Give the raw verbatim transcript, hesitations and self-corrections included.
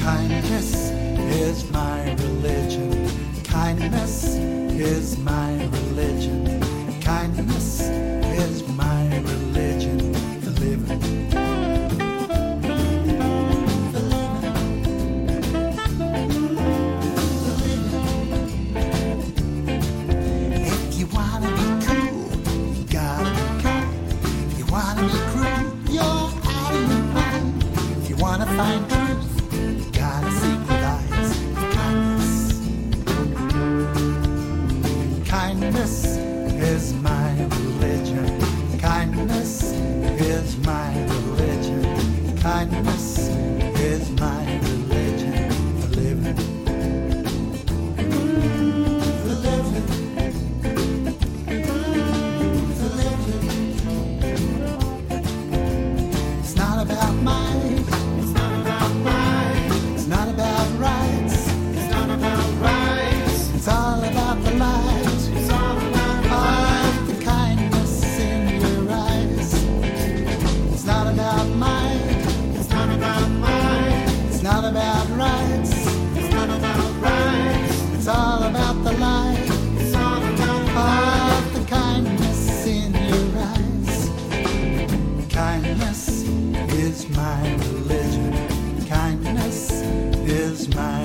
Kindness is my religion. Kindness is my religion. Kindness is my religion. For living. For living. For living. If you wanna be cool, you gotta be kind. If you wanna be cruel, you're out of your mind. If you wanna find truth, you gotta seek with eyes of kindness. Kindness is my religion. Kindness is my religion. Kindness is my religion. For living. For living. For living. It's not about might. It's not about might. It's not about rights. It's not about rights. It's all about the light. It's all about light. The kindness in your eyes. It's not about might. It's not about might. It's not about rights. It's not about rights. It's all about the light. It's all about light. The kindness in your eyes. Kindness is my religion. Kindness is my